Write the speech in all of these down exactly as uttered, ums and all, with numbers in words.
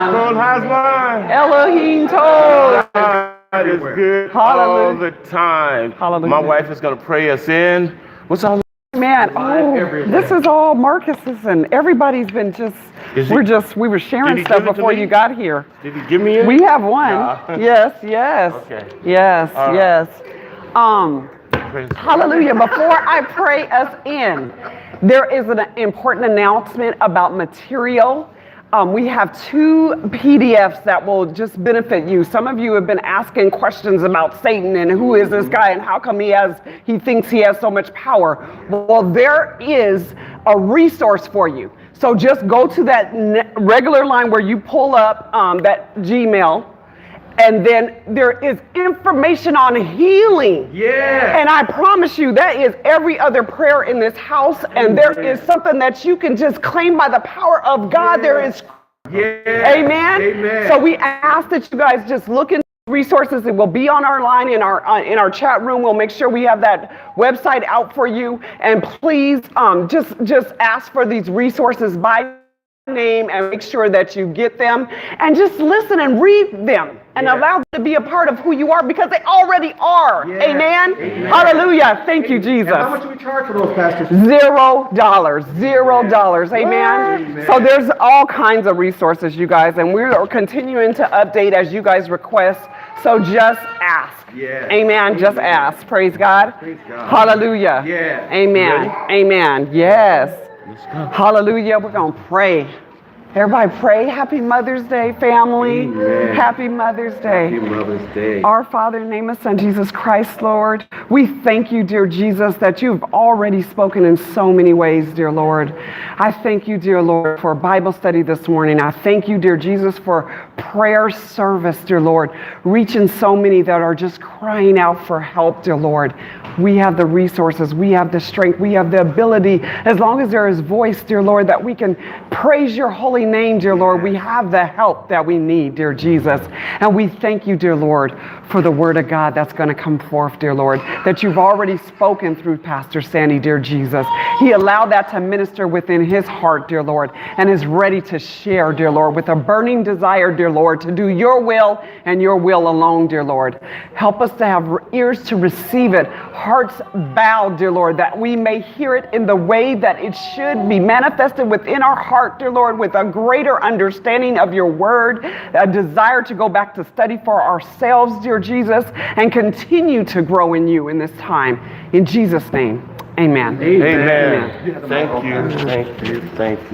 Kol Hazman. Elohim Tov. God is good Hallelujah. all the time. Hallelujah. My wife is going to pray us in. What's all Man, oh, this is all Marcus's, and everybody's been just, Is he- we're just, we were Did sharing he stuff give it to before me? you got here. Did he give me it? We have one. Nah. Yes, yes. Okay. Yes, All right. yes. Um, Praise God. hallelujah. Before I pray us in, there is an important announcement about material. Um, we have two P D Fs that will just benefit you. Some of you have been asking questions about Satan and who is this guy and how come he has, he thinks he has so much power. Well, there is a resource for you. So just go to that ne- regular line where you pull up um, that Gmail, and then there is information on healing. Yeah. And I promise you, that is every other prayer in this house. And there is something that you can just claim by the power of God. Yeah. There is, Yeah. amen. Amen. So we ask that you guys just look into resources. It will be on our line in our uh, in our chat room. We'll make sure we have that website out for you. And please, um, just just ask for these resources by name and make sure that you get them and just listen and read them and Yeah. allow them to be a part of who you are because they already are. Yeah. Amen? Amen. Hallelujah. Thank you, Jesus. And how much do we charge for those, pastors? Zero dollars. Zero dollars. Amen. Amen. So there's all kinds of resources, you guys, and we're continuing to update as you guys request. So just ask. Yeah. Amen. Just Amen. ask. Praise God. Praise God. Hallelujah. Yeah. Amen. Amen. Yes. Hallelujah. We're going to pray. Everybody pray. Happy Mother's Day, family. Amen. Happy Mother's Day. Happy Mother's Day. Our Father, in the name of Son Jesus Christ, Lord, we thank you, dear Jesus, that you've already spoken in so many ways, dear Lord. I thank you, dear Lord, for Bible study this morning. I thank you, dear Jesus, for prayer service, dear Lord, reaching so many that are just crying out for help, dear Lord. We have the resources, we have the strength, we have the ability, as long as there is voice, dear Lord, that we can praise your holy name, dear Lord. We have the help that we need, dear Jesus. And we thank you, dear Lord, for the word of God that's going to come forth, dear Lord, that you've already spoken through Pastor Sandy, dear Jesus. He allowed that to minister within his heart, dear Lord, and is ready to share, dear Lord, with a burning desire, dear Lord, to do your will and your will alone, dear Lord. Help us to have ears to receive it, hearts bowed, dear Lord, that we may hear it in the way that it should be manifested within our heart, dear Lord, with a greater understanding of your word, a desire to go back to study for ourselves, dear Jesus, and continue to grow in you in this time. In Jesus' name, amen. Amen. Amen. Thank you. Thank you. Thank you.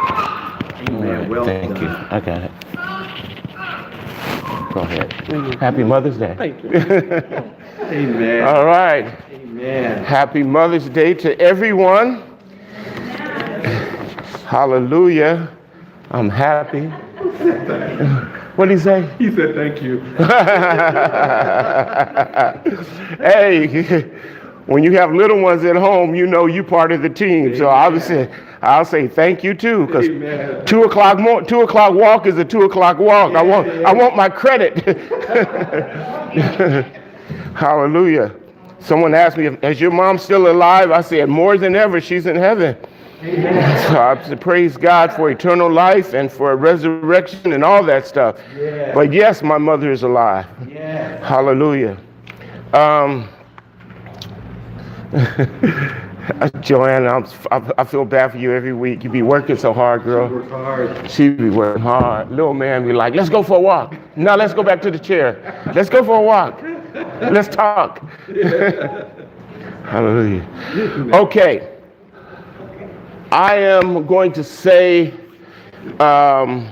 Amen. Well Thank you. done. I got it. Go ahead. Happy Mother's Day. Thank you. Amen. All right. Amen. Happy Mother's Day to everyone. Hallelujah. I'm happy. What did he say? He said thank you. Hey, when you have little ones at home, you know you part of the team. So I'll say, I'll say thank you too, because Amen. two o'clock more, two o'clock walk is a two o'clock walk. I want, I want my credit. Hallelujah. Someone asked me, is your mom still alive? I said, more than ever, she's in heaven. Amen. So I praise God for eternal life and for resurrection and all that stuff. Yeah. But yes, my mother is alive. Yeah. Hallelujah. Um, Joanna, I'm, I, I feel bad for you every week. You be working so hard, girl. Work hard. She be working hard. Little man be like, let's go for a walk. No, let's go back to the chair. Let's go for a walk. Let's talk. Hallelujah. Okay. I am going to say um,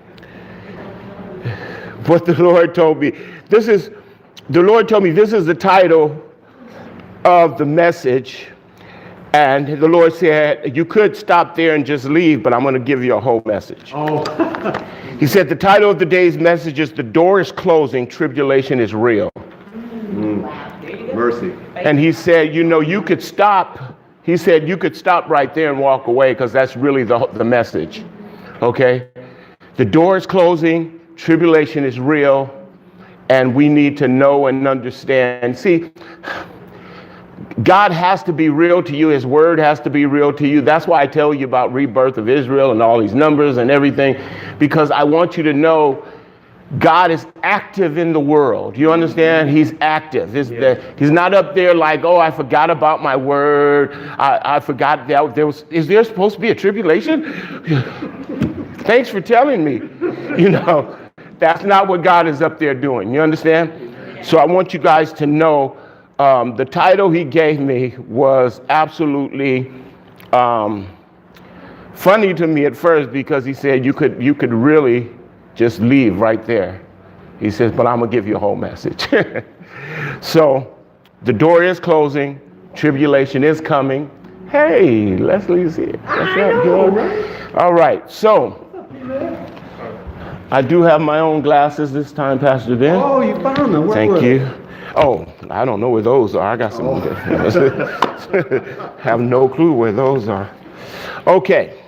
what the Lord told me. This is, the Lord told me this is the title of the message. And the Lord said, you could stop there and just leave, but I'm going to give you a whole message. Oh. He said, the title of the day's message is The Door is Closing, Tribulation is Real. Mm. Mercy. And he said, you know, you could stop. He said, you could stop right there and walk away because that's really the, the message. Okay? The door is closing, tribulation is real, and we need to know and understand. See, God has to be real to you. His word has to be real to you. That's why I tell you about rebirth of Israel and all these numbers and everything, because I want you to know God is active in the world. You understand? He's active. He's, yeah. the, he's not up there like, oh, I forgot about my word. I, I forgot that there was, is there supposed to be a tribulation? Thanks for telling me. You know, that's not what God is up there doing. You understand? So I want you guys to know um, the title he gave me was absolutely um, funny to me at first, because he said you could you could really just leave right there. He says, but I'm gonna give you a whole message. So the door is closing, tribulation is coming. Hey, Leslie's here. That's not good. All right, so I do have my own glasses this time, Pastor Ben. Oh, you found them. Where Thank you. Oh, I don't know where those are. I got some. Oh. Have no clue where those are. Okay.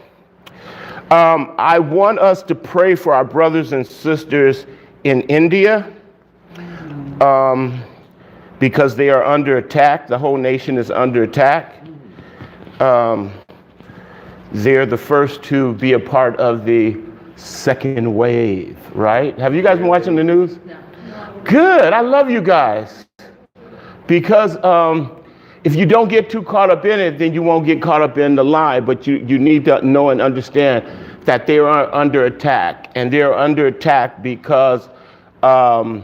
Um, I want us to pray for our brothers and sisters in India, um, because they are under attack. The whole nation is under attack. Um, they're the first to be a part of the second wave, right? Have you guys been watching the news? No. Good. I love you guys. Because um, if you don't get too caught up in it, then you won't get caught up in the lie. But you, you need to know and understand that they are under attack. And they're under attack because um,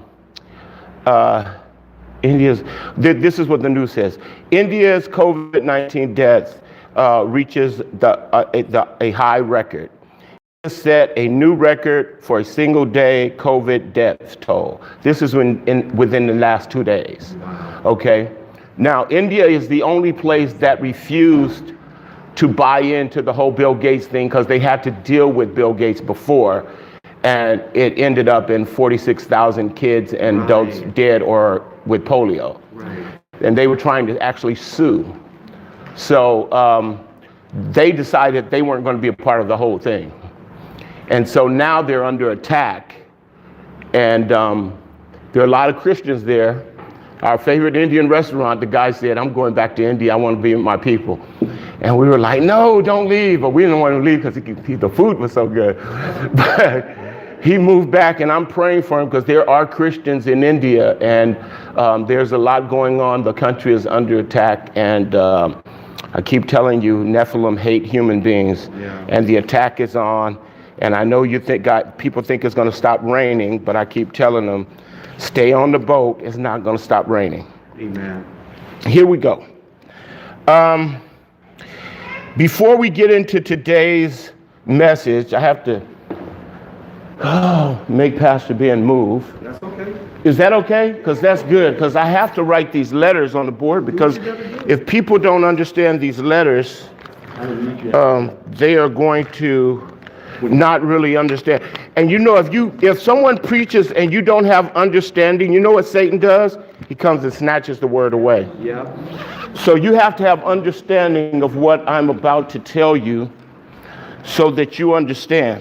uh, India's, th- this is what the news says. India's COVID nineteen deaths uh, reaches the, uh, the, a high record. Set a new record for a single day COVID death toll. This is when, in, within the last two days. Okay. Now, India is the only place that refused to buy into the whole Bill Gates thing, because they had to deal with Bill Gates before, and it ended up in forty-six thousand kids and right. adults dead or with polio. Right. And they were trying to actually sue. So um, they decided they weren't going to be a part of the whole thing. And so now they're under attack, and um, there are a lot of Christians there. Our favorite Indian restaurant, the guy said, I'm going back to India. I want to be with my people. And we were like, no, don't leave. But we didn't want to leave because the food was so good. But he moved back, and I'm praying for him, because there are Christians in India, and um, there's a lot going on. The country is under attack, and um, I keep telling you, Nephilim hate human beings, yeah. and the attack is on. And I know you think God, people think it's going to stop raining, but I keep telling them, stay on the boat. It's not going to stop raining. Amen. Here we go. Um, before we get into today's message, I have to oh, make Pastor Ben move. That's okay. Is that okay? Because that's good. Because I have to write these letters on the board, because if people don't understand these letters, um, they are going to not really understand. And you know, if you if someone preaches and you don't have understanding, you know what Satan does? He comes and snatches the word away. Yeah. So you have to have understanding of what I'm about to tell you, so that you understand.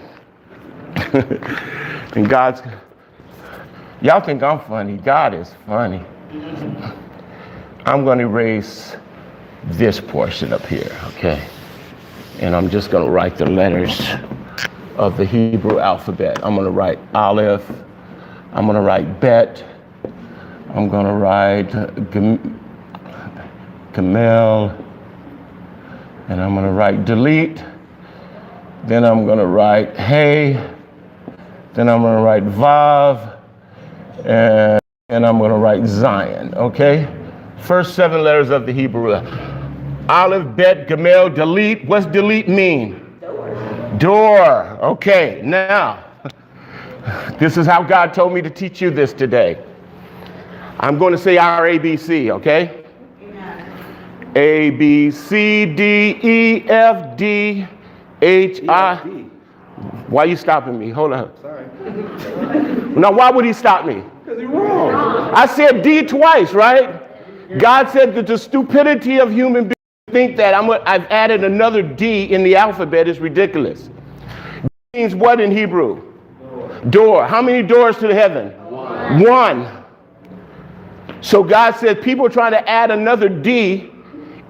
And God's, y'all think I'm funny. God is funny. I'm going to erase this portion up here, okay? And I'm just going to write the letters of the Hebrew alphabet. I'm going to write Aleph. I'm going to write Bet. I'm going to write Gam- Gamel. And I'm going to write Delete. Then I'm going to write Hey. Then I'm going to write Vav. And, and I'm going to write Zion, okay? First seven letters of the Hebrew. Aleph, Bet, Gamel, Delete. What's delete mean? Door. Okay, now, this is how God told me to teach you this today. I'm going to say our A B C, okay? Amen. A, B, C, D, E, F, D, H, I. Why are you stopping me? Hold on. Sorry. Now, why would he stop me? Because you're wrong. I said D twice, right? God said that the stupidity of human beings think that I'm, I've added another D in the alphabet is ridiculous. D means what in Hebrew? Door. Door. How many doors to heaven? One. One. So God said people are trying to add another D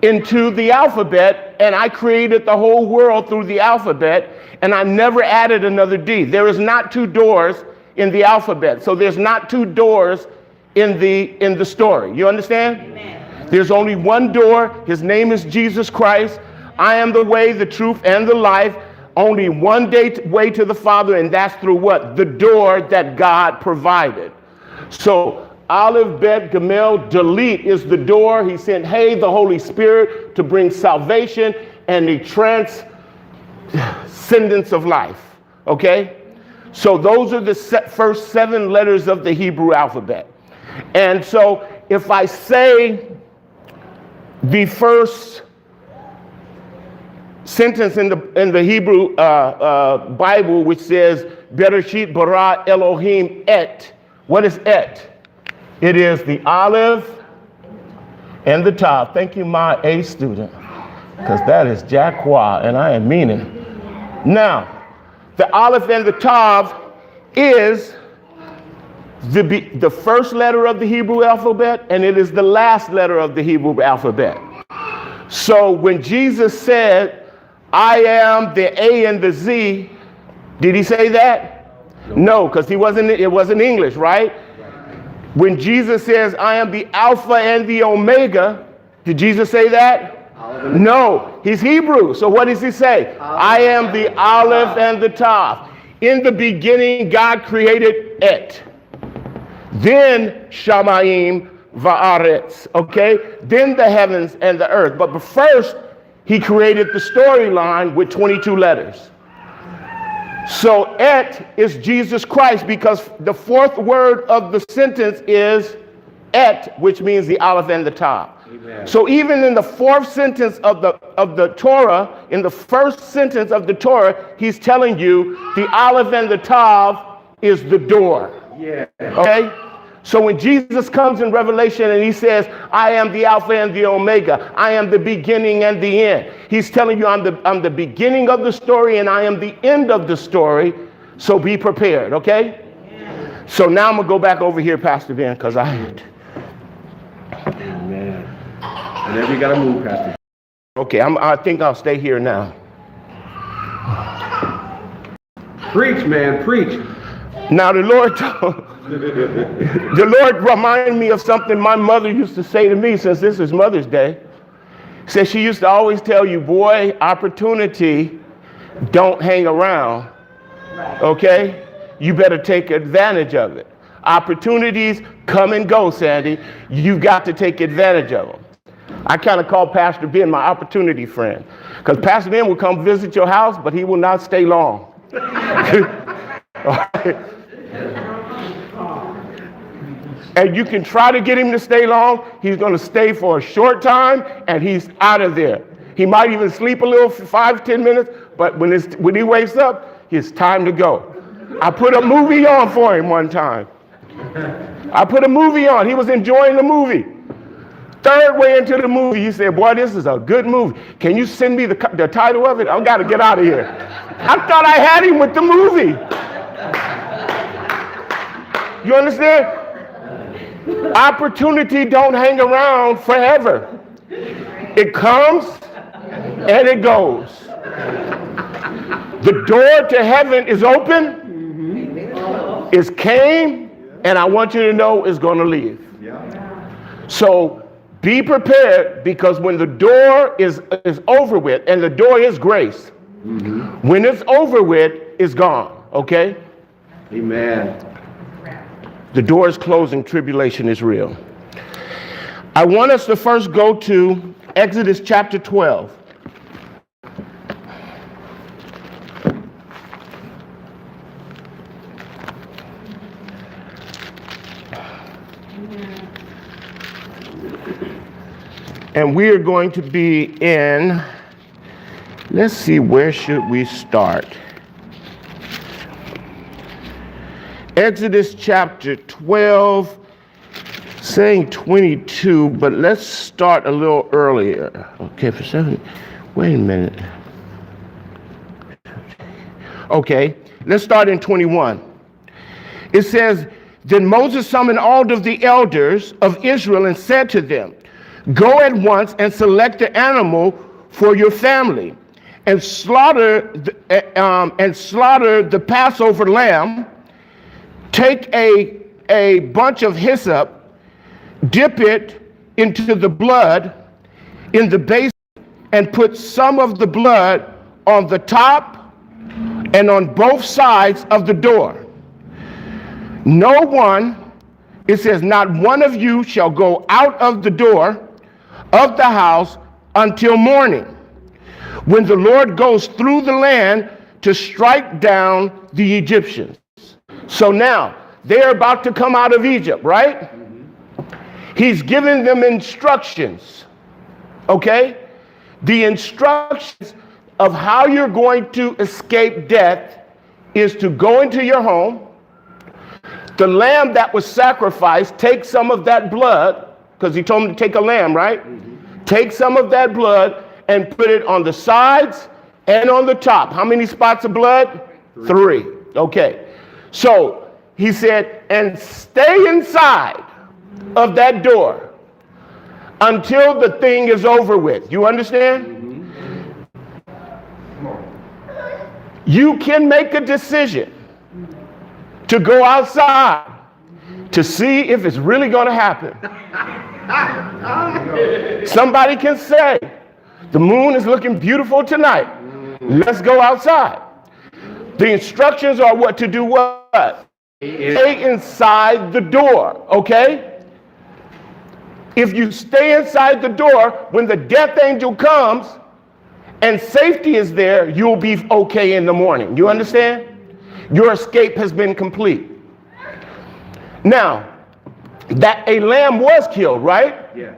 into the alphabet, and I created the whole world through the alphabet, and I never added another D. There is not two doors in the alphabet, so there's not two doors in the in the story. You understand? Amen. There's only one door. His name is Jesus Christ. I am the way, the truth, and the life. Only one day t- way to the Father, and that's through what? The door that God provided. So Aleph, Bet, Gamel, Delete is the door. He sent, hey, the Holy Spirit to bring salvation and the transcendence of life. Okay? So those are the se- first seven letters of the Hebrew alphabet. And so if I say the first sentence in the in the Hebrew uh, uh, Bible, which says Bereshit bara Elohim et. What is et? It is the Aleph and the Tav. Thank you, my A student, because that is Jacqua, and I am meaning. Now, the Aleph and the Tav is the the first letter of the Hebrew alphabet, and it is the last letter of the Hebrew alphabet. So when Jesus said, I am the A and the Z, did he say that? No, because he wasn't, it wasn't English, right? When Jesus says, I am the Alpha and the Omega, did Jesus say that? No, he's Hebrew. So what does he say? I am the Aleph and the Tav. In the beginning, God created et. Then Shamayim va'aretz, okay? Then the heavens and the earth. But first, he created the storyline with twenty-two letters. So et is Jesus Christ, because the fourth word of the sentence is et, which means the Aleph and the Tav. Amen. So even in the fourth sentence of the of the Torah, in the first sentence of the Torah, he's telling you the Aleph and the Tav is the door. Yeah. Okay? So when Jesus comes in Revelation and he says, I am the Alpha and the Omega, I am the beginning and the end, he's telling you I'm the, I'm the beginning of the story and I am the end of the story, so be prepared, okay? Amen. So now I'm going to go back over here, Pastor Ben, because I... Amen. Whenever you got to move, Pastor. Okay, I'm, I think I'll stay here now. Preach, man, preach. Now the Lord told... The Lord reminded me of something my mother used to say to me, since this is Mother's Day. Said she used to always tell you, boy, opportunity don't hang around, okay? You better take advantage of it. Opportunities come and go, Sandy. You've got to take advantage of them. I kind of call Pastor Ben my opportunity friend, because Pastor Ben will come visit your house, but he will not stay long. All right? And you can try to get him to stay long. He's going to stay for a short time, and he's out of there. He might even sleep a little for five, ten minutes, but when, it's, when he wakes up, it's time to go. I put a movie on for him one time. I put a movie on. He was enjoying the movie. Third way into the movie, he said, boy, this is a good movie. Can you send me the, the title of it? I've got to get out of here. I thought I had him with the movie. You understand? Opportunity don't hang around forever. It comes and it goes. The door to heaven is open, it's came, and I want you to know it's going to leave. So be prepared, because when the door is, is over with, and the door is grace, mm-hmm. when it's over with, it's gone, okay? Amen. The door is closing, tribulation is real. I want us to first go to Exodus chapter twelve. And we are going to be in, let's see, where should we start? Exodus chapter twelve, saying twenty-two, but let's start a little earlier. Okay, for seven, wait a minute. Okay, let's start in twenty-one. It says, then Moses summoned all of the elders of Israel and said to them, Go at once and select the animal for your family, and slaughter the, um, and slaughter the Passover lamb. Take a, a bunch of hyssop, dip it into the blood in the basin, and put some of the blood on the top and on both sides of the door. No one, it says, not one of you shall go out of the door of the house until morning, when the Lord goes through the land to strike down the Egyptians. So now, they're about to come out of Egypt, right? Mm-hmm. He's giving them instructions, okay? The instructions of how you're going to escape death is to go into your home. The lamb that was sacrificed, take some of that blood, because he told him to take a lamb, right? Mm-hmm. Take some of that blood and put it on the sides and on the top. How many spots of blood? Three. Three. Okay. So he said, and stay inside of that door until the thing is over with. You understand? Mm-hmm. You can make a decision to go outside to see if it's really going to happen. Somebody can say, the moon is looking beautiful tonight. Let's go outside. The instructions are what to do what? Stay inside the door, okay? If you stay inside the door, when the death angel comes and safety is there, you'll be okay in the morning. You understand? Your escape has been complete. Now, that a lamb was killed, right? Yes.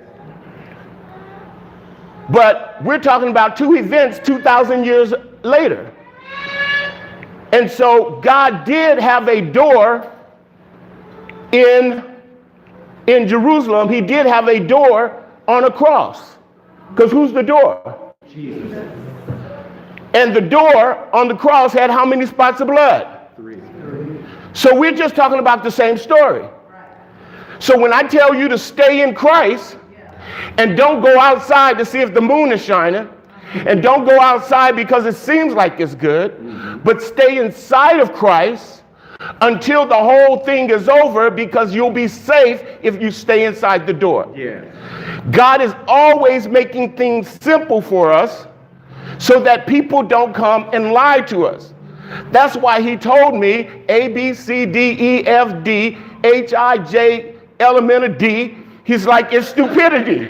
But we're talking about two events two thousand years later. And so God did have a door in, in Jerusalem. He did have a door on a cross. Because who's the door? Jesus. And the door on the cross had how many spots of blood? Three. So we're just talking about the same story. So when I tell you to stay in Christ and don't go outside to see if the moon is shining, and don't go outside because it seems like it's good, mm-hmm. but stay inside of Christ until the whole thing is over, because you'll be safe if you stay inside the door. Yeah. God is always making things simple for us so that people don't come and lie to us. That's why he told me A, B, C, D, E, F, D, H, I, J, element of D. He's like, it's stupidity.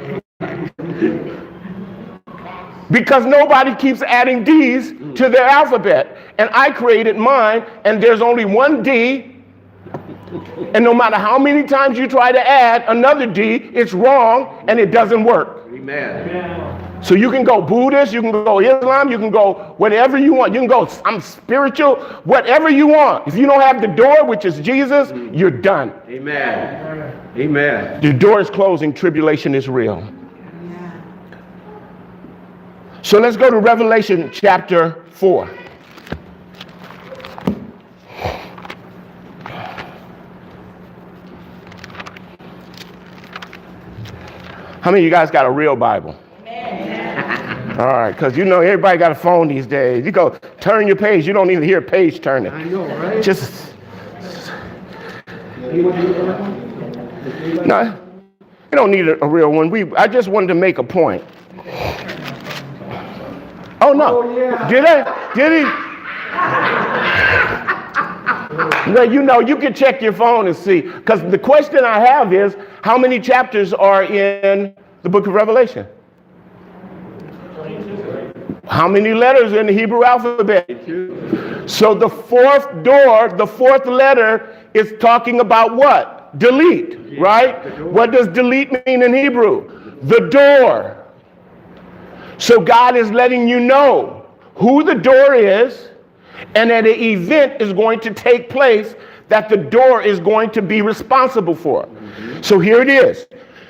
Because nobody keeps adding D's to their alphabet. And I created mine, and there's only one D. And no matter how many times you try to add another D, it's wrong, and it doesn't work. Amen. So you can go Buddhist, you can go Islam, you can go whatever you want. You can go, I'm spiritual, whatever you want. If you don't have the door, which is Jesus, you're done. Amen. Amen. The door is closing. Tribulation is real. So let's go to Revelation chapter four. How many of you guys got a real Bible? Amen. All right, because you know everybody got a phone these days. You go turn your page, you don't even hear a page turning. I know, right? Just no, you don't need a, a real one. We I just wanted to make a point. Oh no! Oh, yeah. Did I? Did he? Well, you know, you can check your phone and see. Because the question I have is, how many chapters are in the book of Revelation? How many letters in the Hebrew alphabet? So the fourth door, the fourth letter is talking about what? Delete, right? What does delete mean in Hebrew? The door. So God is letting you know who the door is, and that an event is going to take place that the door is going to be responsible for. Mm-hmm. So here it is.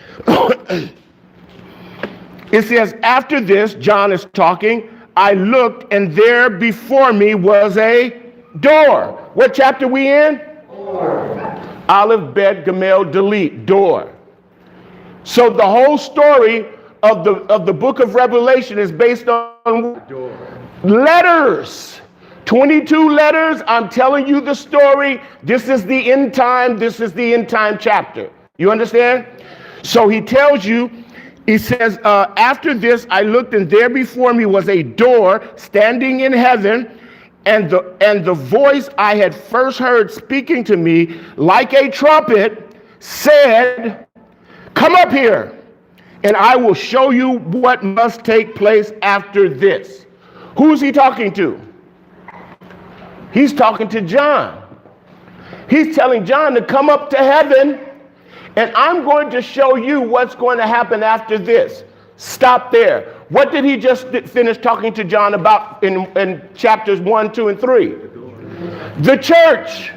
It says, after this, John is talking, I looked, and there before me was a door. What chapter we in? Four. Aleph, Bet, Gamel, delete, door. So the whole story of the of the book of Revelation is based on letters. twenty-two letters. I'm telling you the story. This is the end time. This is the end time chapter. You understand? So he tells you, he says, uh, after this, I looked, and there before me was a door standing in heaven, and the and the voice I had first heard speaking to me like a trumpet said, come up here, and I will show you what must take place after this. Who's he talking to? He's talking to John. He's telling John to come up to heaven, and I'm going to show you what's going to happen after this. Stop there. What did he just finish talking to John about in, in chapters one, two, and three? The church.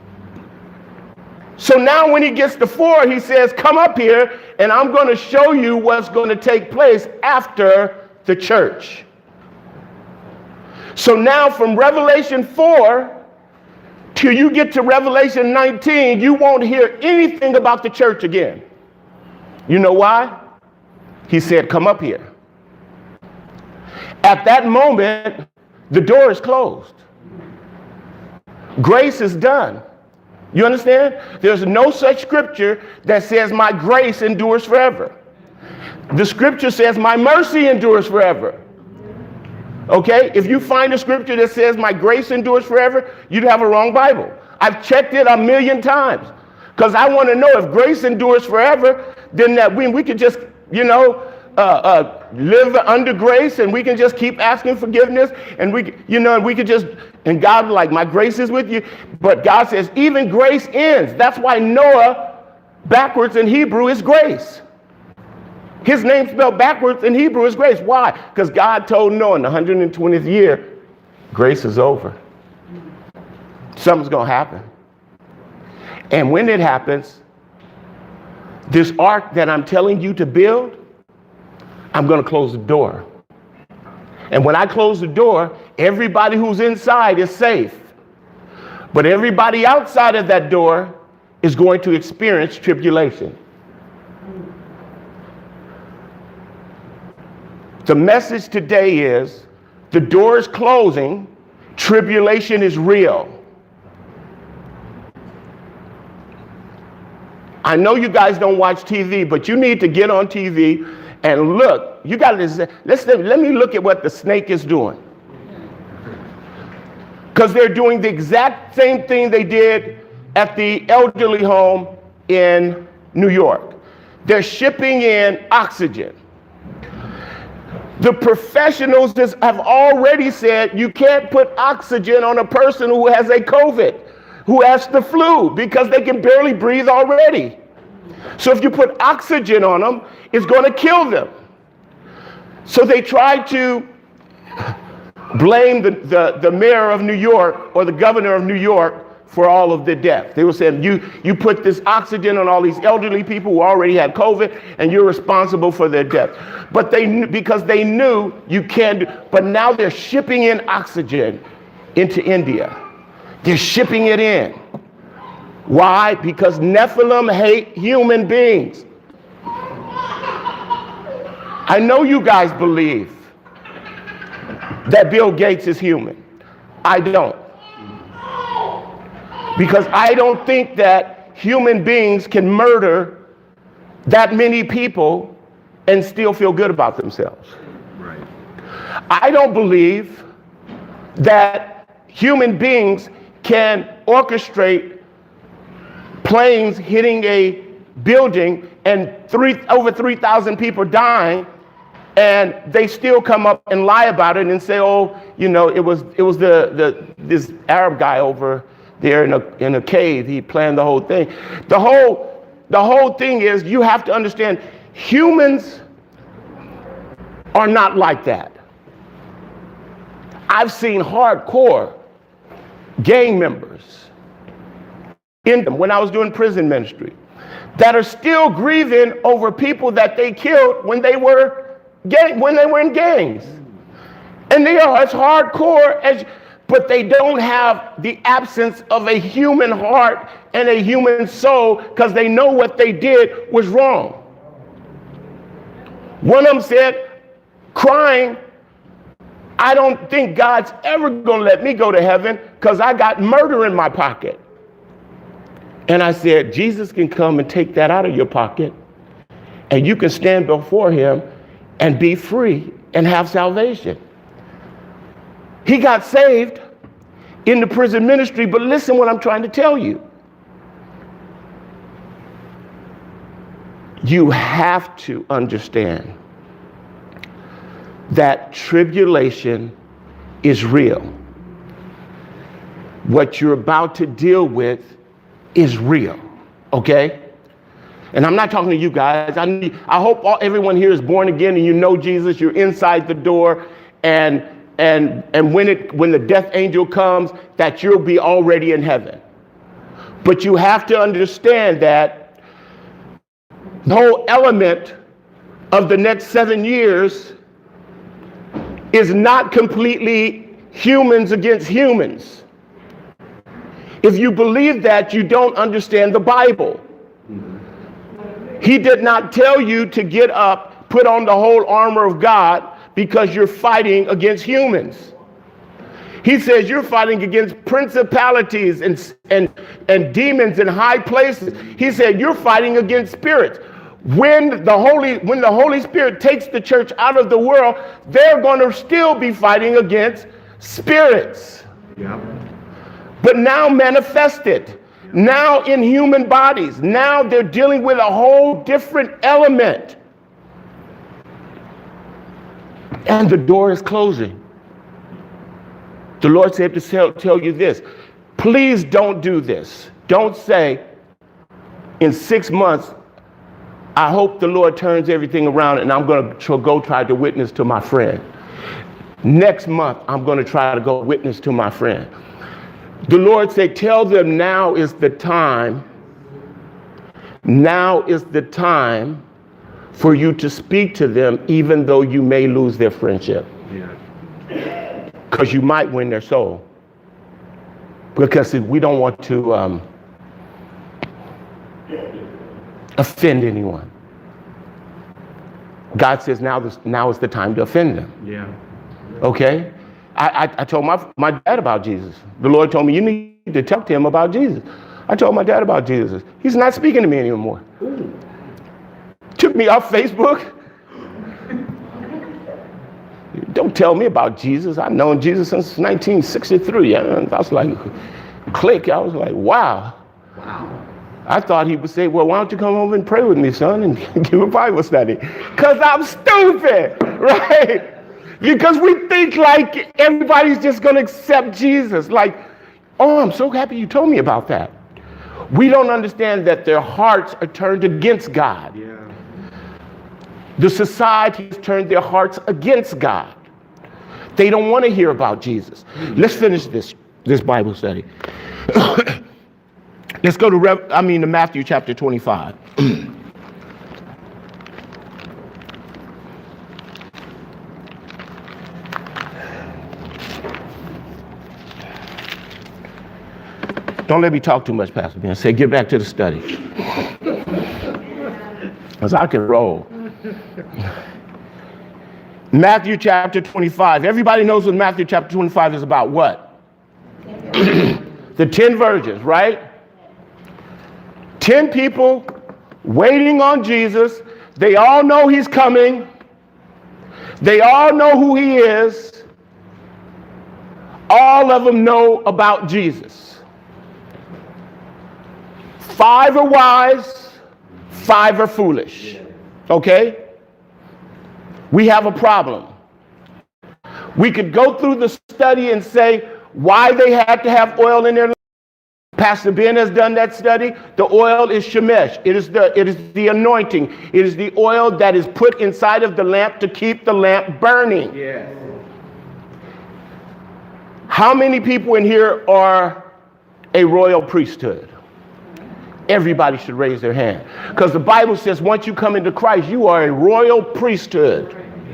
So now when he gets to four, he says, come up here, and I'm going to show you what's going to take place after the church. So now from Revelation four till you get to Revelation nineteen, you won't hear anything about the church again. You know why? He said, come up here. At that moment, the door is closed. Grace is done. You understand? There's no such scripture that says my grace endures forever. The scripture says my mercy endures forever. Okay? If you find a scripture that says my grace endures forever, you'd have a wrong Bible. I've checked it a million times because I want to know if grace endures forever, then that we, we could just, you know, uh, uh, live under grace, and we can just keep asking forgiveness, and we, you know, we could just, and God like, my grace is with you. But God says even grace ends. That's why Noah backwards in Hebrew is grace. His name spelled backwards in Hebrew is grace. Why? Because God told Noah in the one hundred twentieth year, grace is over. Something's going to happen. And when it happens, this ark that I'm telling you to build, I'm going to close the door. And when I close the door, everybody who's inside is safe. But everybody outside of that door is going to experience tribulation. The message today is the door is closing, tribulation is real. I know you guys don't watch T V, but you need to get on T V and look. You got to let's let me look at what the snake is doing. Because they're doing the exact same thing they did at the elderly home in New York. They're shipping in oxygen. The professionals have already said you can't put oxygen on a person who has a COVID, who has the flu, because they can barely breathe already. So if you put oxygen on them, it's going to kill them. So they tried to blame the, the, the mayor of New York or the governor of New York for all of the death. They were saying, you, you put this oxygen on all these elderly people who already had COVID, and you're responsible for their death. But they knew, because they knew you can't do, but now they're shipping in oxygen into India. They're shipping it in. Why? Because Nephilim hate human beings. I know you guys believe that Bill Gates is human. I don't. Because I don't think that human beings can murder that many people and still feel good about themselves. Right. I don't believe that human beings can orchestrate planes hitting a building and three, over three thousand people dying, and they still come up and lie about it and say, oh, you know, it was it was the, the this Arab guy over there in a in a cave. He planned the whole thing. The whole the whole thing is, you have to understand, humans are not like that. I've seen hardcore gang members in them when I was doing prison ministry that are still grieving over people that they killed when they were gang, when they were in gangs. And they are as hardcore as, but they don't have the absence of a human heart and a human soul, because they know what they did was wrong. One of them said, crying, I don't think God's ever going to let me go to heaven because I got murder in my pocket. And I said, Jesus can come and take that out of your pocket, and you can stand before him and be free and have salvation. He got saved in the prison ministry, but listen what I'm trying to tell you. You have to understand that tribulation is real. What you're about to deal with is real, okay? And I'm not talking to you guys. I, need, I hope all, everyone here is born again and you know Jesus. You're inside the door, and and and when it when the death angel comes, that you'll be already in heaven. But you have to understand that the whole element of the next seven years is not completely humans against humans. If you believe that, you don't understand the Bible. He did not tell you to get up, put on the whole armor of God because you're fighting against humans. He says you're fighting against principalities and, and, and demons in high places. He said you're fighting against spirits. When the Holy, when the Holy Spirit takes the church out of the world, they're going to still be fighting against spirits. Yeah. But now manifested, now in human bodies. Now they're dealing with a whole different element. And the door is closing. The Lord said to tell, tell you this. Please don't do this. Don't say, in six months, I hope the Lord turns everything around and I'm going to go try to witness to my friend. Next month, I'm going to try to go witness to my friend. The Lord said, tell them now is the time. Now is the time for you to speak to them, even though you may lose their friendship. Yeah. Because you might win their soul. Because we don't want to um, offend anyone. God says now, this, now is the time to offend them. Yeah. Okay? I, I, I told my, my dad about Jesus. The Lord told me, you need to talk to him about Jesus. I told my dad about Jesus. He's not speaking to me anymore. Ooh. Took me off Facebook. Don't tell me about Jesus. I've known Jesus since nineteen sixty-three. I was like, click. I was like, wow. Wow. I thought he would say, well, why don't you come over and pray with me, son, and give a Bible study? Because I'm stupid, right? Because we think like everybody's just going to accept Jesus. Like, oh, I'm so happy you told me about that. We don't understand that their hearts are turned against God. Yeah. The society has turned their hearts against God. They don't want to hear about Jesus. Let's finish this, this Bible study. Let's go to, Rev- I mean, to Matthew chapter twenty-five. Don't let me talk too much, Pastor Ben. Say, get back to the study. Because I can roll. Matthew chapter twenty-five. Everybody knows what Matthew chapter twenty-five is about. What? The ten virgins, right? Ten people waiting on Jesus. They all know he's coming. They all know who he is. All of them know about Jesus. Five are wise, five are foolish. Okay? We have a problem. We could go through the study and say why they had to have oil in their lamp. Pastor Ben has done that study. The oil is shemesh. It is the, it is the anointing. It is the oil that is put inside of the lamp to keep the lamp burning. Yeah. How many people in here are a royal priesthood? Everybody should raise their hand. Because the Bible says once you come into Christ, you are a royal priesthood.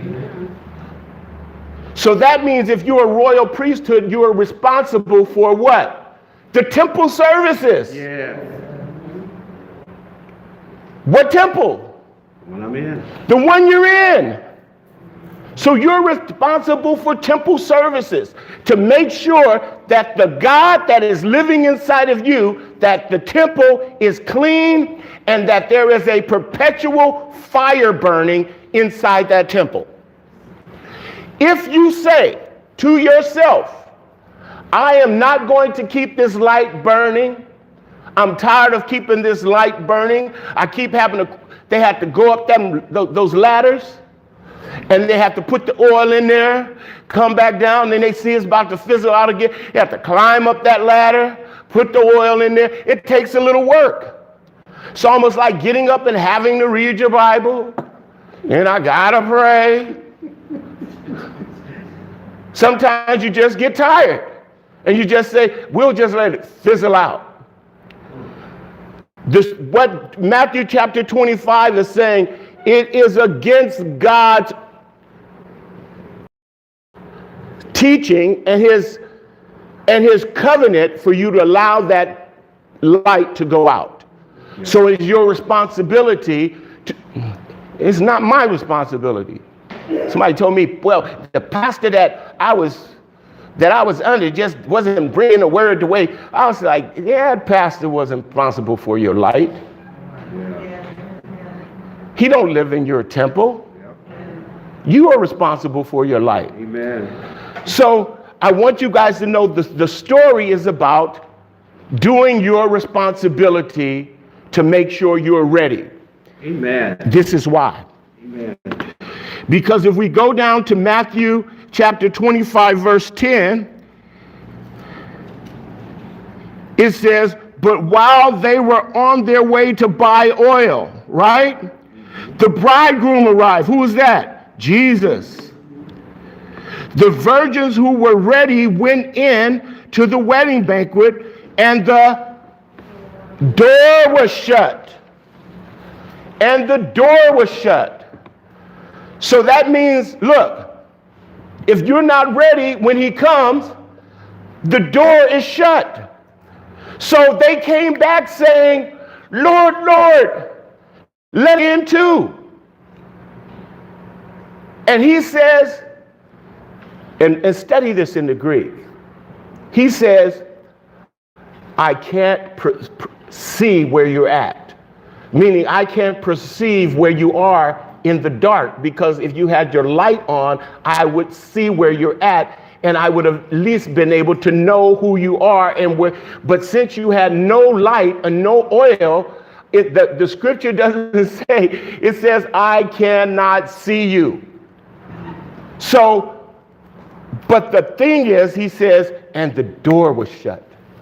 So that means if you're a royal priesthood, you are responsible for what? The temple services. Yeah. What temple? When I'm in. The one you're in. So you're responsible for temple services to make sure that the God that is living inside of you, that the temple is clean and that there is a perpetual fire burning inside that temple. If you say to yourself, I am not going to keep this light burning. I'm tired of keeping this light burning. I keep having to, they have to go up them, those ladders. And they have to put the oil in there, come back down, then they see it's about to fizzle out again. You have to climb up that ladder, put the oil in there. It takes a little work. It's almost like getting up and having to read your Bible. And I gotta pray. Sometimes you just get tired and you just say, we'll just let it fizzle out. This, what Matthew chapter twenty-five is saying, it is against God's teaching and his and his covenant for you to allow that light to go out. Yeah. So it's your responsibility to, it's not my responsibility. Somebody told me, well, the pastor that I was that I was under just wasn't bringing the word the way. I was like, yeah, the pastor wasn't responsible for your light. He don't live in your temple. You are responsible for your light. Amen. So I want you guys to know the, the story is about doing your responsibility to make sure you're ready. Amen. This is why. Amen. Because if we go down to Matthew chapter twenty-five, verse ten, it says, but while they were on their way to buy oil, right? The bridegroom arrived. Who was that? Jesus. The virgins who were ready went in to the wedding banquet, and the door was shut. And the door was shut. So that means, look, if you're not ready when he comes, the door is shut. So they came back saying, Lord, Lord, let in too. And he says, and, and study this in the Greek. He says, I can't per- per- see where you're at. Meaning I can't perceive where you are in the dark, because if you had your light on, I would see where you're at, and I would have at least been able to know who you are and where. But since you had no light and no oil, it, the, the scripture doesn't say, it says, I cannot see you. So, but the thing is, he says, and the door was shut.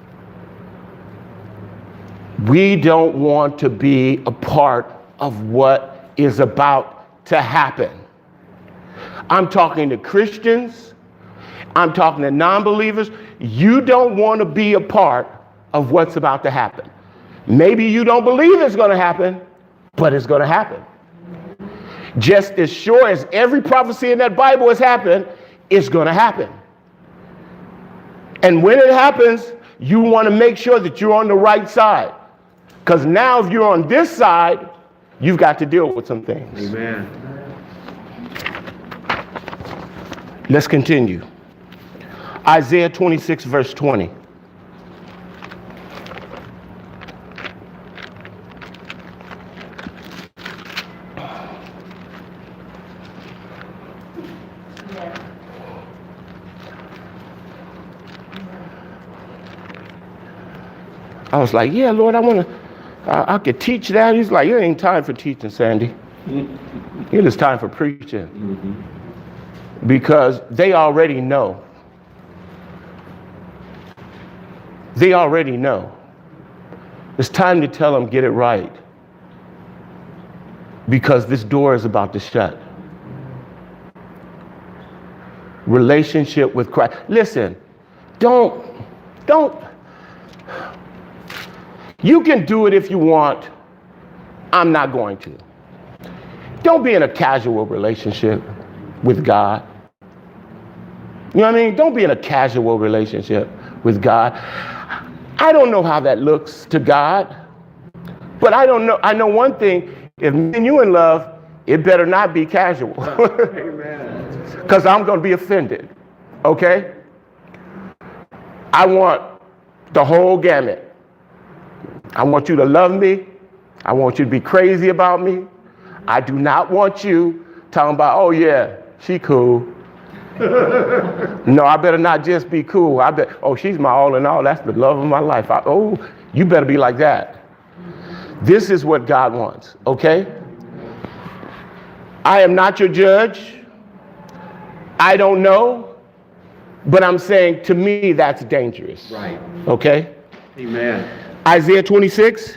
We don't want to be a part of what is about to happen. I'm talking to Christians. I'm talking to non-believers. You don't want to be a part of what's about to happen. Maybe you don't believe it's going to happen, but it's going to happen. Just as sure as every prophecy in that Bible has happened, it's going to happen. And when it happens, you want to make sure that you're on the right side. Because now if you're on this side, you've got to deal with some things. Amen. Let's continue. Isaiah twenty-six, verse twenty. I was like, yeah, Lord, I want to. I, I could teach that. He's like, it ain't time for teaching, Sandy. It is time for preaching. Mm-hmm. Because they already know. They already know. It's time to tell them, get it right. Because this door is about to shut. Relationship with Christ. Listen, don't, don't. You can do it if you want. I'm not going to. Don't be in a casual relationship with God. You know what I mean? Don't be in a casual relationship with God. I don't know how that looks to God, but I don't know. I know one thing. If me and you in love, it better not be casual. Amen. Because I'm going to be offended. Okay? I want the whole gamut. I want you to love me. I want you to be crazy about me. I do not want you talking about, oh yeah, she cool. No, I better not just be cool. I bet, oh, she's my all in all. That's the love of my life. I, oh, you better be like that. This is what God wants, okay? I am not your judge. I don't know, but I'm saying to me that's dangerous. Right. Okay? Amen. Isaiah twenty-six,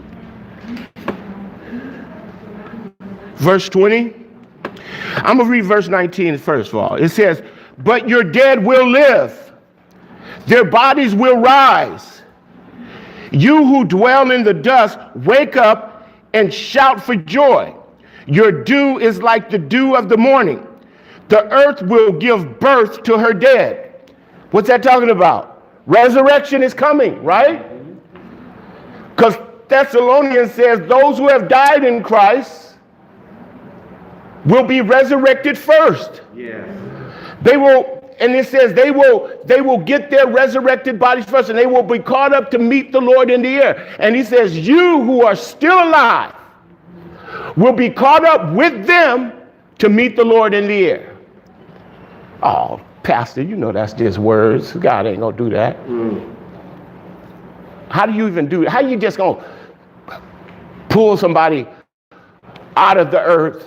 verse twenty. I'm going to read verse nineteen first of all. It says, but your dead will live. Their bodies will rise. You who dwell in the dust, wake up and shout for joy. Your dew is like the dew of the morning. The earth will give birth to her dead. What's that talking about? Resurrection is coming, right? Because Thessalonians says those who have died in Christ will be resurrected first. Yes. They will, and it says they will, they will get their resurrected bodies first, and they will be caught up to meet the Lord in the air. And he says, you who are still alive will be caught up with them to meet the Lord in the air. Oh, Pastor, you know that's just words. God ain't gonna do that. Mm. How do you even do it? How you just gonna pull somebody out of the earth?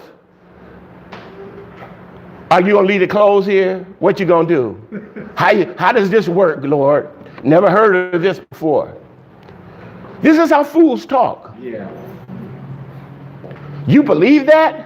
Are you gonna leave the clothes here? What you gonna do? How you, how does this work, Lord? Never heard of this before. This is how fools talk. Yeah. You believe that?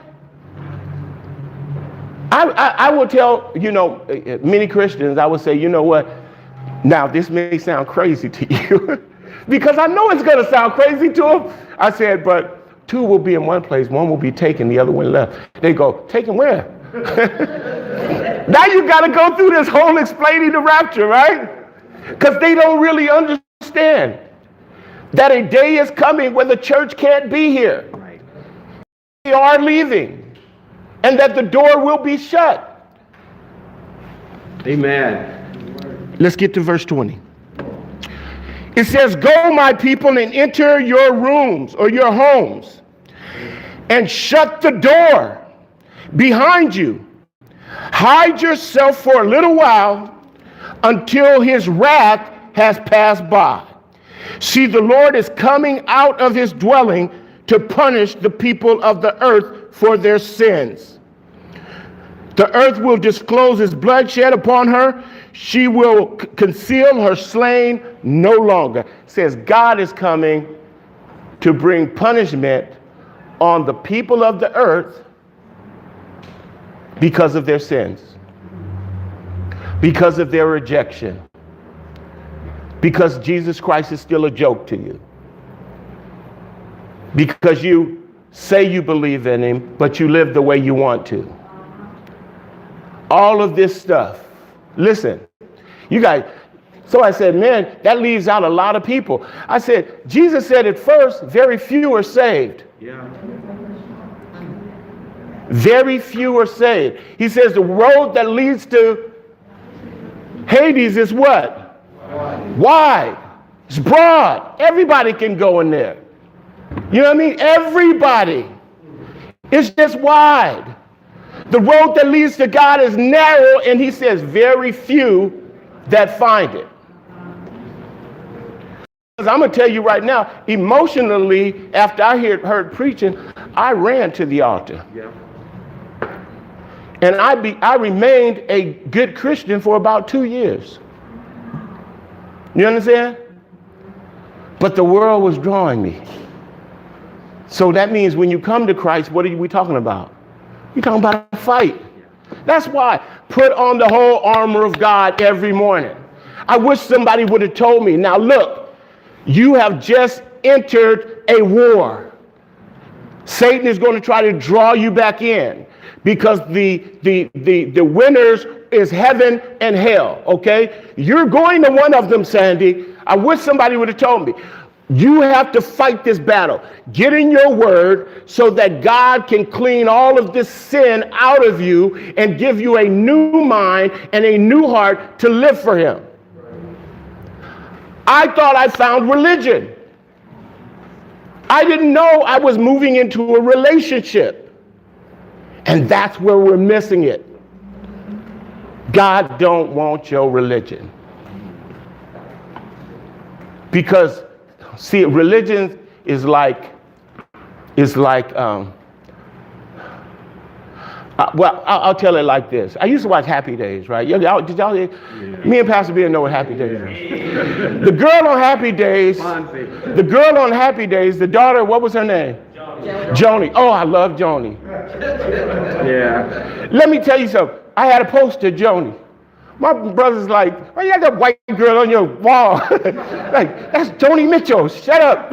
I, I, I will tell, you know, many Christians, I would say, you know what? Now, this may sound crazy to you because I know it's going to sound crazy to them. I said, but two will be in one place. One will be taken, the other one left. They go, taken where? Now you got to go through this whole explaining the rapture, right? Because they don't really understand that a day is coming where the church can't be here. Right. They are leaving. And that the door will be shut. Amen. Let's get to verse twenty. It says, go, my people, and enter your rooms or your homes, and shut the door behind you. Hide yourself for a little while until his wrath has passed by. See, the Lord is coming out of his dwelling to punish the people of the earth for their sins. The earth will disclose its bloodshed upon her. She will c- conceal her slain no longer. It says God is coming to bring punishment on the people of the earth because of their sins, because of their rejection, because Jesus Christ is still a joke to you, because you say you believe in him, but you live the way you want to. All of this stuff. Listen, you guys, so I said, man, that leaves out a lot of people. I said, Jesus said at first, very few are saved. Yeah. Very few are saved. He says the road that leads to Hades is what? Wide. Wide. It's broad. Everybody can go in there. You know what I mean? Everybody. It's just wide. The road that leads to God is narrow, and he says very few that find it. I'm going to tell you right now, emotionally, after I heard, heard preaching, I ran to the altar. Yeah. And I, be, I remained a good Christian for about two years. You understand? But the world was drawing me. So that means when you come to Christ, what are we talking about? You're talking about a fight. That's why put on the whole armor of God every morning. I wish somebody would have told me, now look, you have just entered a war. Satan is going to try to draw you back in because the, the, the, the winners is heaven and hell, okay? You're going to one of them, Sandy. I wish somebody would have told me. You have to fight this battle. Get in your word so that God can clean all of this sin out of you and give you a new mind and a new heart to live for him. I thought I found religion. I didn't know I was moving into a relationship. And that's where we're missing it. God don't want your religion. Because, see, religion is like, is like, um, uh, well, I'll, I'll tell it like this. I used to watch Happy Days, right? Y'all, did y'all, yeah. Me and Pastor Bill know what Happy Days is. The girl on Happy Days, the girl on Happy Days, the daughter, what was her name? Joni. Joni. Oh, I love Joni. Yeah. Let me tell you something. I had a poster, Joni. My brother's like, why you got that white girl on your wall? Like, that's Joni Mitchell. Shut up.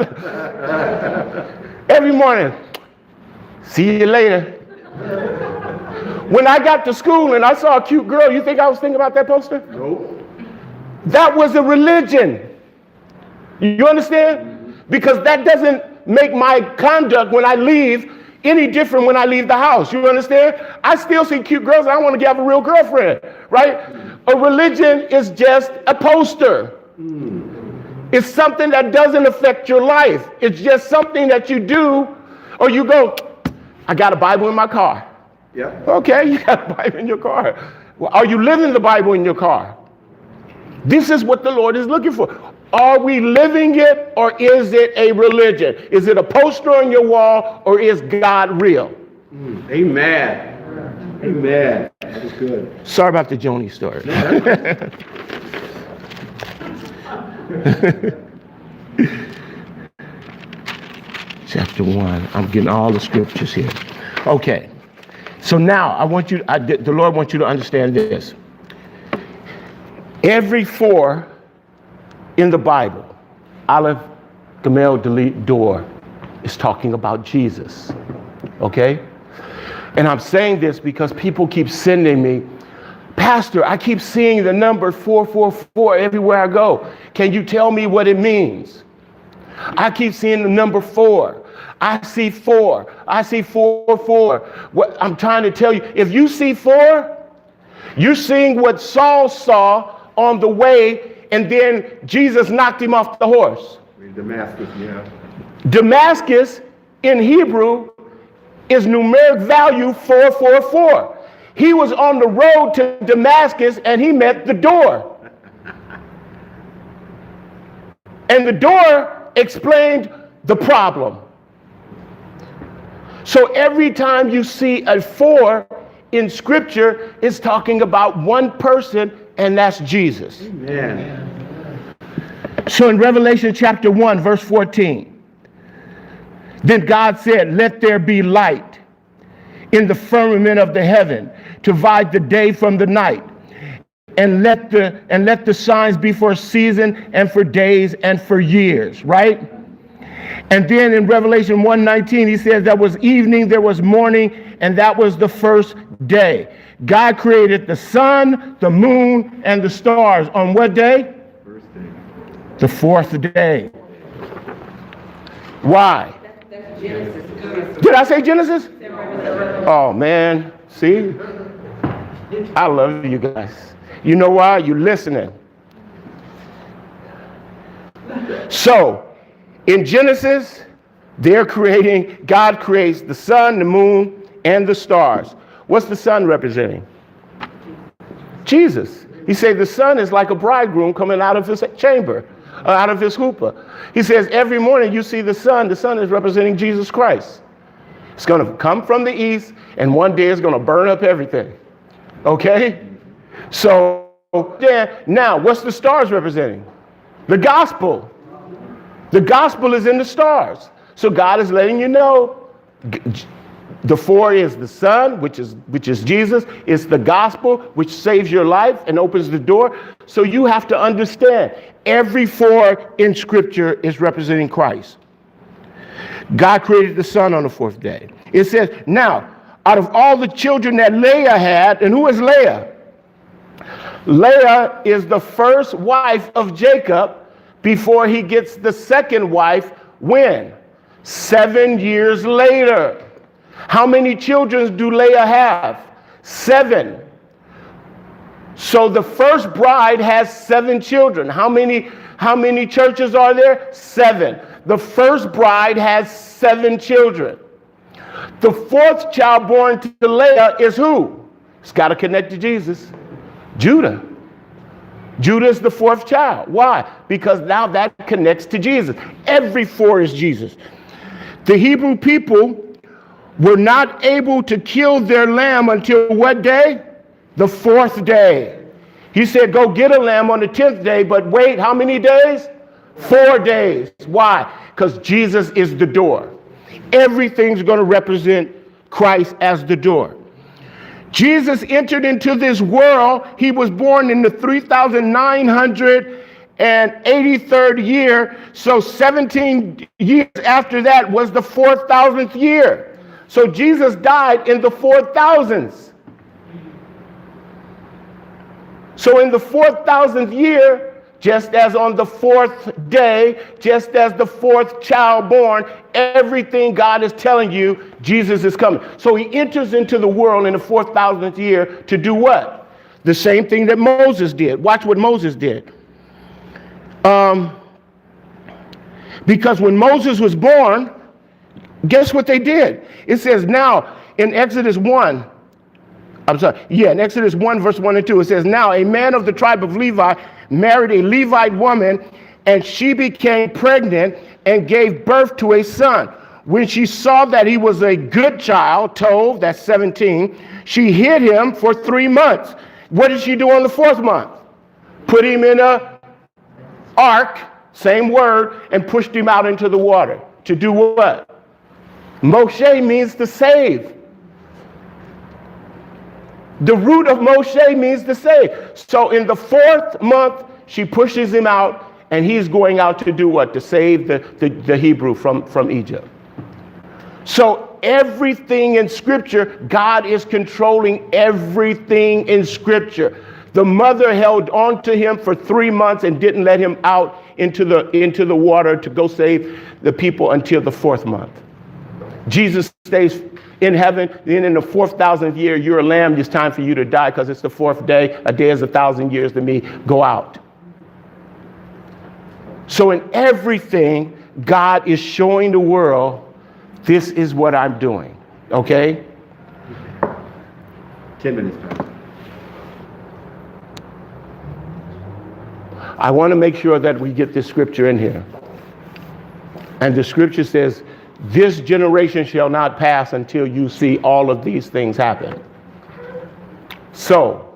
Every morning, see you later. When I got to school and I saw a cute girl, you think I was thinking about that poster? Nope. That was a religion. You understand? Because that doesn't make my conduct when I leave any different when I leave the house. You understand? I still see cute girls and I want to have a real girlfriend, right? A religion is just a poster. Mm. It's something that doesn't affect your life. It's just something that you do, or you go, I got a Bible in my car. Yeah. Okay, you got a Bible in your car. Well, are you living the Bible in your car? This is what the Lord is looking for. Are we living it, or is it a religion? Is it a poster on your wall, or is God real? Mm. Amen. Amen. That is good. Sorry about the Joni story. Chapter one. I'm getting all the scriptures here. Okay. So now I want you, I, the Lord wants you to understand this. Every four in the Bible, Aleph, Gamel, Dalet, Dor, is talking about Jesus. Okay? And I'm saying this because people keep sending me, Pastor, I keep seeing the number four four four everywhere I go. Can you tell me what it means? I keep seeing the number four. I see four. I see four four. What I'm trying to tell you, if you see four, you're seeing what Saul saw on the way, and then Jesus knocked him off the horse. Damascus, yeah. Damascus in Hebrew is numeric value four four four. He was on the road to Damascus and he met the door. And the door explained the problem. So every time you see a four in scripture, it's talking about one person, and that's Jesus. Amen. So in Revelation chapter one, verse fourteen, then God said, let there be light in the firmament of the heaven to divide the day from the night, and let the and let the signs be for a season and for days and for years, right? And then in Revelation one nineteen, he says there was evening, there was morning, and that was the first day. God created the sun, the moon, and the stars on what day? First day. The fourth day. Why? That's Genesis. Did I say Genesis? Oh, man. See? I love you guys. You know why? You're listening. So, in Genesis, they're creating, God creates the sun, the moon, and the stars. What's the sun representing? Jesus. He said the sun is like a bridegroom coming out of his chamber, uh, out of his hoopah. He says every morning you see the sun. The sun is representing Jesus Christ. It's going to come from the east, and one day it's going to burn up everything. Okay? So, yeah, now, what's the stars representing? The gospel. The gospel is in the stars. So God is letting you know the four is the sun, which is which is Jesus. It's the gospel, which saves your life and opens the door. So you have to understand, every four in Scripture is representing Christ. God created the sun on the fourth day. It says, now, out of all the children that Leah had, and who is Leah? Leah is the first wife of Jacob, before he gets the second wife. When? Seven years later. How many children do Leah have? Seven. So the first bride has seven children. How many, how many churches are there? Seven. The first bride has seven children. The fourth child born to Leah is who? It's got to connect to Jesus. Judah. Judah is the fourth child. Why? Because now that connects to Jesus. Every four is Jesus. The Hebrew people were not able to kill their lamb until what day? The fourth day. He said, go get a lamb on the tenth day, but wait, how many days? Four days. Why? Because Jesus is the door. Everything's going to represent Christ as the door. Jesus entered into this world. He was born in the three thousand nine hundred eighty-third year. So seventeen years after that was the four thousandth year. So Jesus died in the four thousands. So in the four thousandth year, just as on the fourth day, just as the fourth child born, everything God is telling you, Jesus is coming. So he enters into the world in the four thousandth year to do what? The same thing that Moses did. Watch what Moses did. Um, because when Moses was born, guess what they did? It says now in Exodus one, I'm sorry, yeah, in Exodus one, verse one and two, it says, now a man of the tribe of Levi married a Levite woman, and she became pregnant and gave birth to a son. When she saw that he was a good child, Tov, that's seventeen, she hid him for three months. What did she do on the fourth month? Put him in a ark, same word, and pushed him out into the water. To do what? Moshe means to save. The root of Moshe means to save. So in the fourth month, she pushes him out, and he's going out to do what? To save the, the, the Hebrew from, from Egypt. So everything in Scripture, God is controlling everything in Scripture. The mother held on to him for three months and didn't let him out into the, into the water to go save the people until the fourth month. Jesus stays in heaven. Then in the fourth thousandth year, you're a lamb. It's time for you to die because it's the fourth day. A day is a thousand years to me. Go out. So in everything, God is showing the world, this is what I'm doing. Okay? Ten minutes, Pastor. I want to make sure that we get this scripture in here. And the scripture says, this generation shall not pass until you see all of these things happen. So,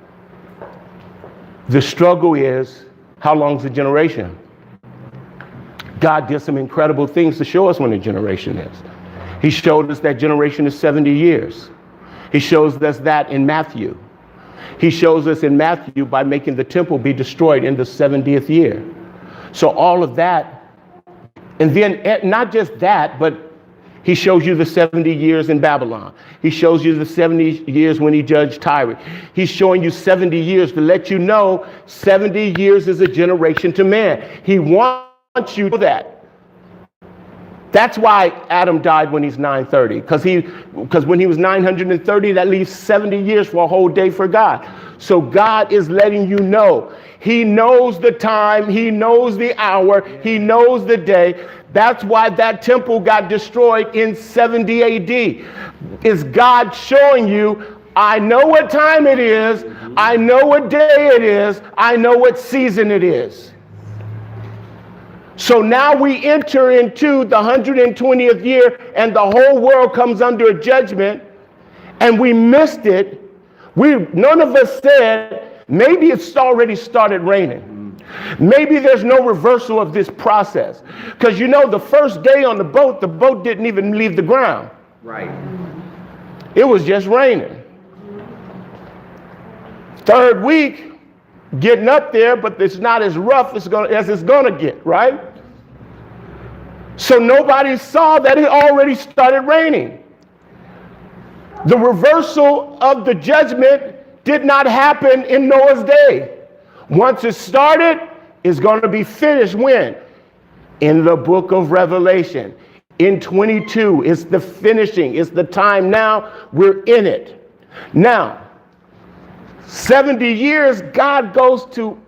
the struggle is, how long is the generation? God did some incredible things to show us when the generation is. He showed us that generation is seventy years. He shows us that in Matthew. He shows us in Matthew by making the temple be destroyed in the seventieth year. So all of that. And then not just that, but he shows you the seventy years in Babylon. He shows you the seventy years when he judged Tyre. He's showing you seventy years to let you know seventy years is a generation to man. He wants you to know that. That's why Adam died when he's nine thirty, because he, because when he was nine hundred thirty, that leaves seventy years for a whole day for God. So God is letting you know. He knows the time. He knows the hour. He knows the day. That's why that temple got destroyed in seventy A D. Is God showing you, I know what time it is. I know what day it is. I know what season it is. So now we enter into the one hundred twentieth year, and the whole world comes under a judgment, and we missed it. We, none of us said, maybe it's already started raining. Maybe there's no reversal of this process. Because you know, the first day on the boat, the boat didn't even leave the ground. Right. It was just raining. Third week, getting up there, but it's not as rough as, gonna, as it's going to get, right? So nobody saw that it already started raining. The reversal of the judgment did not happen in Noah's day. Once it started, is going to be finished when? In the book of Revelation. In twenty-two, it's the finishing. It's the time now. We're in it. Now, seventy years, God goes to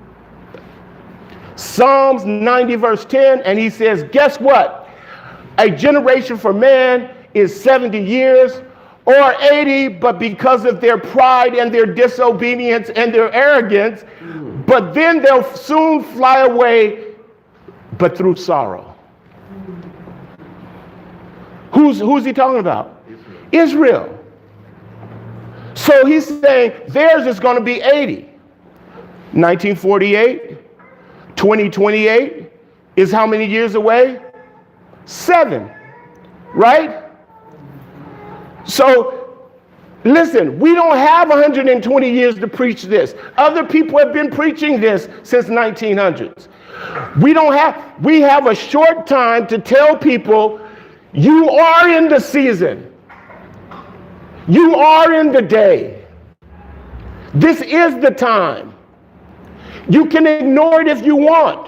Psalms ninety, verse ten, and he says, guess what? A generation for man is seventy years or eighty, but because of their pride and their disobedience and their arrogance, but then they'll soon fly away, but through sorrow. Who's, who's he talking about? Israel. Israel. So he's saying theirs is going to be eighty. nineteen forty-eight, twenty twenty-eight is how many years away? Seven, right? So listen, we don't have one hundred twenty years to preach this. Other people have been preaching this since nineteen hundreds. We don't have, we have a short time to tell people you are in the season. You are in the day. This is the time. You can ignore it if you want.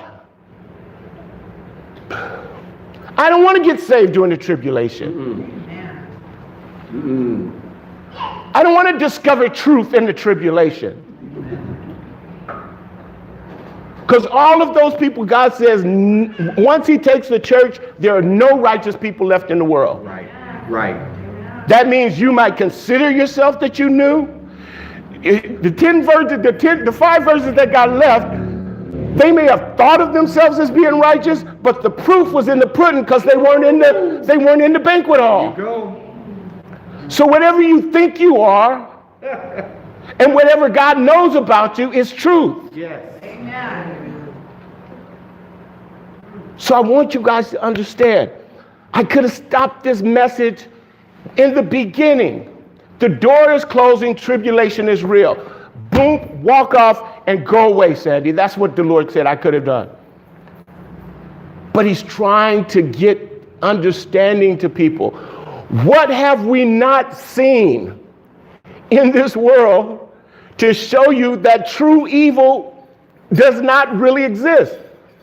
I don't want to get saved during the tribulation. Mm-mm. Mm-mm. I don't want to discover truth in the tribulation. Because all of those people, God says, n- once he takes the church, there are no righteous people left in the world. Right, right. That means you might consider yourself that you knew. The ten verses, the ten, the five verses that got left, they may have thought of themselves as being righteous, but the proof was in the pudding because they weren't in the they weren't in the banquet hall. There you go. So whatever you think you are, and whatever God knows about you is truth. Yes. Amen. So I want you guys to understand, I could have stopped this message in the beginning. The door is closing, tribulation is real. Boom, walk off and go away, Sandy. That's what the Lord said I could have done. But he's trying to get understanding to people. What have we not seen in this world to show you that true evil does not really exist?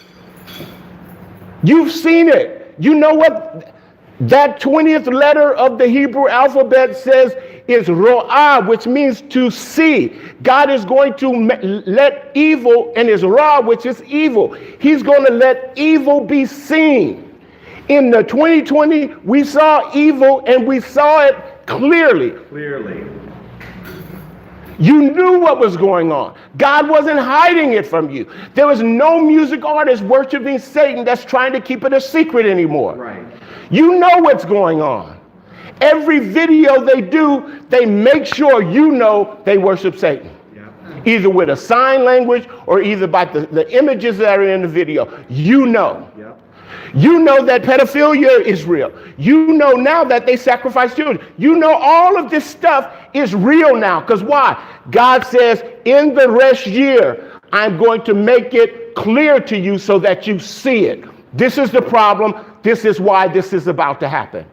You've seen it. You know what that twentieth letter of the Hebrew alphabet says is Ro'ah, which means to see. God is going to let evil, and is Ra, which is evil. He's going to let evil be seen. In the twenty twenty, we saw evil and we saw it clearly. Clearly. You knew what was going on. God wasn't hiding it from you. There was no music artist worshiping Satan that's trying to keep it a secret anymore. Right. You know what's going on. Every video they do, they make sure you know they worship Satan. Yeah. Either with a sign language or either by the, the images that are in the video. You know. Yeah. You know that pedophilia is real. You know now that they sacrifice children. You know all of this stuff is real now. Because why? God says, in the rest year, I'm going to make it clear to you so that you see it. This is the problem. This is why this is about to happen.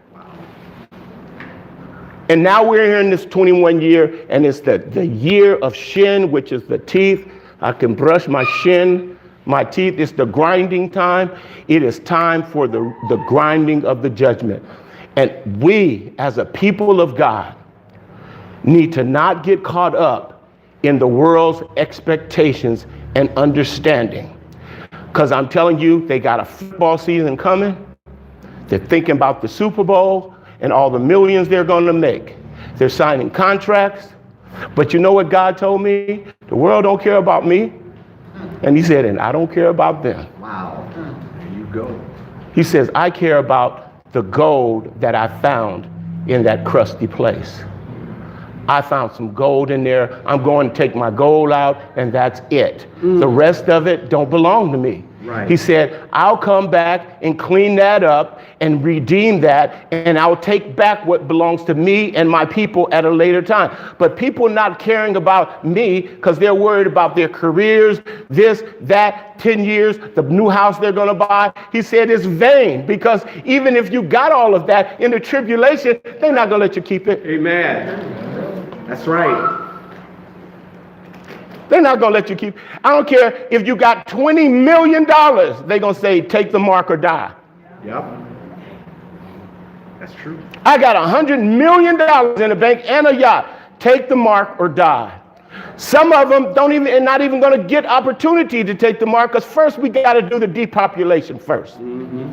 And now we're here in this twenty-one year, and it's the, the year of shin, which is the teeth. I can brush my shin, my teeth. It's the grinding time. It is time for the, the grinding of the judgment. And we, as a people of God, need to not get caught up in the world's expectations and understanding. Because I'm telling you, they got a football season coming. They're thinking about the Super Bowl and all the millions they're going to make. They're signing contracts. But you know what God told me? The world don't care about me. And he said, and I don't care about them. Wow. There you go. He says, I care about the gold that I found in that crusty place. I found some gold in there. I'm going to take my gold out, and that's it. Mm. The rest of it don't belong to me. Right. He said, I'll come back and clean that up and redeem that, and I'll take back what belongs to me and my people at a later time. But people not caring about me because they're worried about their careers, this, that, ten years, the new house they're going to buy. He said it's vain, because even if you got all of that in the tribulation, they're not going to let you keep it. Amen. That's right. They're not going to let you keep. I don't care if you got twenty million dollars. They're going to say, take the mark or die. Yep. That's true. I got one hundred million dollars in the bank and a yacht. Take the mark or die. Some of them don't even, are not even going to get opportunity to take the mark, because first we got to do the depopulation first. Mm-hmm.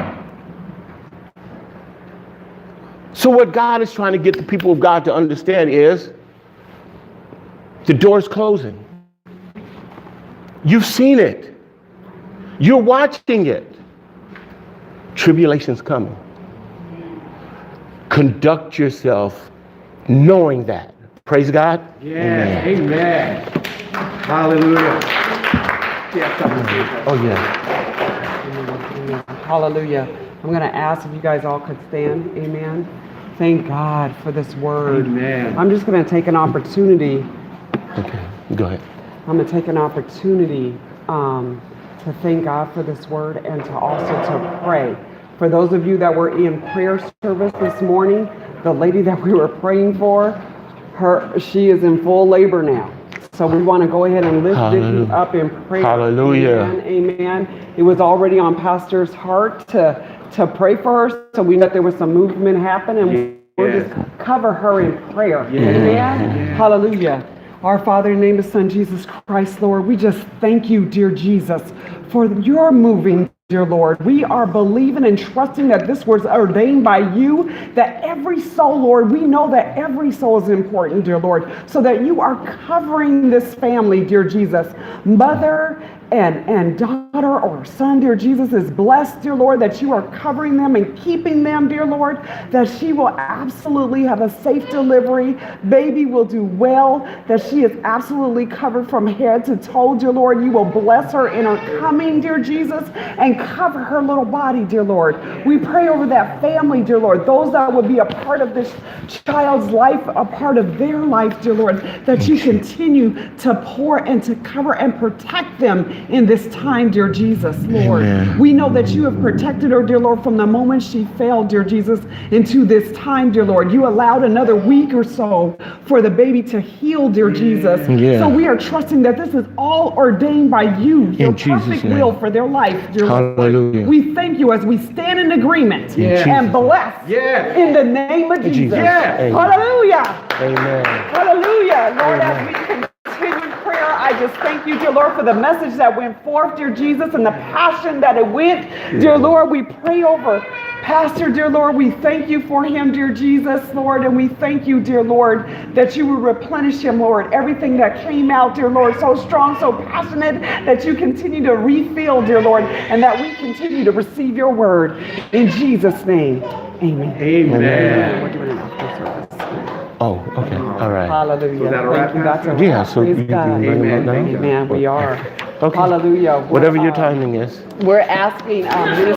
So what God is trying to get the people of God to understand is the door's closing. You've seen it. You're watching it. Tribulation's coming. Conduct yourself knowing that. Praise God. Yes. Amen. Amen. Hallelujah. Yeah, oh, yeah. Hallelujah. I'm going to ask if you guys all could stand. Amen. Thank God for this word. Amen. I'm just going to take an opportunity. Okay, go ahead. I'm going to take an opportunity um, to thank God for this word and to also to pray. For those of you that were in prayer service this morning, the lady that we were praying for, her she is in full labor now. So we want to go ahead and lift Hallelujah. Vicky up in prayer. Hallelujah. Amen, amen. It was already on Pastor's heart to, to pray for her, so we know that there was some movement happening. Yes. We'll just cover her in prayer. Yes. Amen. Yes. Hallelujah. Our Father, in the name of Son, Jesus Christ, Lord, we just thank you, dear Jesus, for your moving, dear Lord. We are believing and trusting that this was ordained by you, that every soul, Lord, we know that every soul is important, dear Lord, so that you are covering this family, dear Jesus. Mother and, and daughter or son, dear Jesus, is blessed, dear Lord, that you are covering them and keeping them, dear Lord, that she will absolutely have a safe delivery. Baby will do well, that she is absolutely covered from head to toe, dear Lord. You will bless her in her coming, dear Jesus, and cover her little body, dear Lord. We pray over that family, dear Lord, those that will be a part of this child's life, a part of their life, dear Lord, that you continue to pour and to cover and protect them in this time, dear Jesus, Lord. Amen. We know that you have protected her, dear Lord, from the moment she fell, dear Jesus, into this time, dear Lord. You allowed another week or so for the baby to heal, dear Jesus. Yeah. So we are trusting that this is all ordained by you, your In Jesus' perfect name. will for their life, dear Lord. Hallelujah. We thank you as we stand in agreement Yes. and bless Yes. in the name of Jesus. Jesus. Yes. Amen. Hallelujah. Amen. Hallelujah. Lord, Amen. as we continue in prayer, I just thank you, dear Lord, for the message that went forth, dear Jesus, and the passion that it went. Dear Lord, we pray over Pastor, dear Lord. We thank you for him, dear Jesus, Lord, and we thank you, dear Lord, that you will replenish him, Lord. Everything that came out, dear Lord, so strong, so passionate, that you continue to refill, dear Lord, and that we continue to receive your word. In Jesus' name, amen. Amen. We're doing an after service. Oh, okay. All right. Hallelujah. So is that all right, Thank you. That's Pastor? a Yeah, so praise you God. can bring them up now? Amen. Amen. We are. Okay. Hallelujah. We're, Whatever your uh, timing is. We're asking um,